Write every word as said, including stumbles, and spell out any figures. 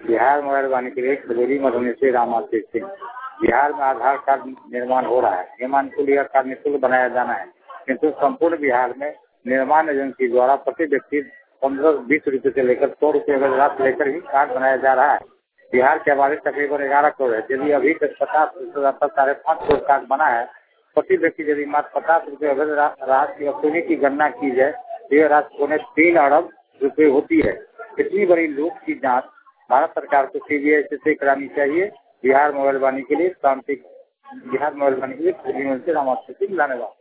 Bihar mobile वाणी के लिए खजूरी मधुबनी से रामाशय सिंह। बिहार में आधार कार्ड निर्माण हो रहा है। निर्माण यह कार्ड निःशुल्क बनाया जाना है, किंतु संपूर्ण बिहार में निर्माण एजेंसी द्वारा प्रति व्यक्ति पंद्रह बीस रूपये से लेकर सौ रूपये रात लेकर ही कार्ड बनाया जा रहा है। बिहार की आबादी तकरीबन ग्यारह करोड़ है। यदि अभी तक पचास तक साढ़े पाँच करोड़ कार्ड बना है, प्रति व्यक्ति यदि मात्र पचास रूपये अगर राशि वसूली की गणना की जाए तो यह राशि पौने तीन अरब रुपये होती है। इतनी बड़ी लूट की जांच भारत सरकार को सीबीआई से करानी चाहिए। बिहार मोबाइल वाणी के लिए शांति बिहार मोबाइल वाणी के लिए रामाशय सिंह धन्यवाद।